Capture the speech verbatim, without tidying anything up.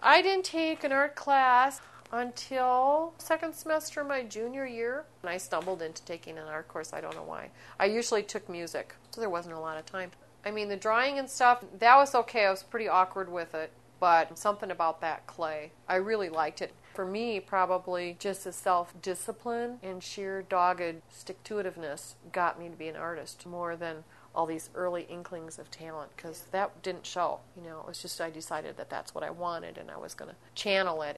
I didn't take an art class until second semester of my junior year. And I stumbled into taking an art course. I don't know why. I usually took music, so there wasn't a lot of time. I mean, the drawing and stuff, that was okay. I was pretty awkward with it. But something about that clay, I really liked it. For me, probably just the self-discipline and sheer dogged stick-to-itiveness got me to be an artist more than all these early inklings of talent, because that didn't show. You know, it was just I decided that that's what I wanted and I was going to channel it.